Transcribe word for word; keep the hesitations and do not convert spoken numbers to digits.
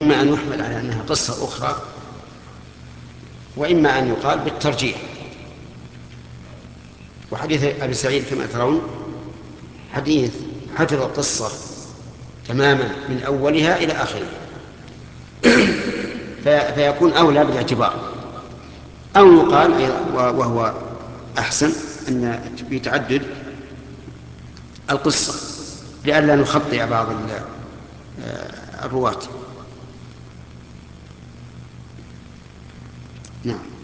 إما أن يحمل على أنها قصة أخرى، وإما أن يقال بالترجيح. وحديث أبي سعيد كما ترون حديث حفظ القصة تماما من أولها إلى آخرها، في فيكون أولى بالاعتبار. أو يقال وهو أحسن أن يتعدد القصة لئلا نخطئ بعض الرواة. نعم.